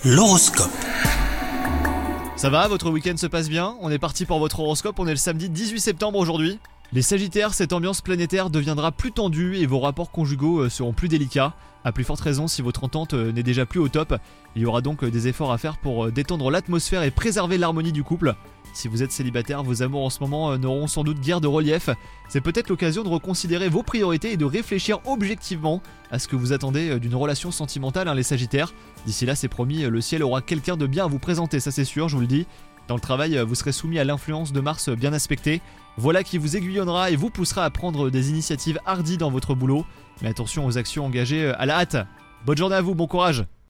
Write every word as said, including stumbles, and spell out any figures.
L'horoscope. Ça va, votre week-end se passe bien? On est parti pour votre horoscope, on est le samedi dix-huit septembre aujourd'hui. Les Sagittaires, cette ambiance planétaire deviendra plus tendue et vos rapports conjugaux seront plus délicats. A plus forte raison si votre entente n'est déjà plus au top. Il y aura donc des efforts à faire pour détendre l'atmosphère et préserver l'harmonie du couple. Si vous êtes célibataire, vos amours en ce moment n'auront sans doute guère de relief. C'est peut-être l'occasion de reconsidérer vos priorités et de réfléchir objectivement à ce que vous attendez d'une relation sentimentale, hein, les Sagittaires. D'ici là, c'est promis, le ciel aura quelqu'un de bien à vous présenter, ça c'est sûr, je vous le dis. Dans le travail, vous serez soumis à l'influence de Mars bien aspectée. Voilà qui vous aiguillonnera et vous poussera à prendre des initiatives hardies dans votre boulot. Mais attention aux actions engagées à la hâte. Bonne journée à vous, bon courage!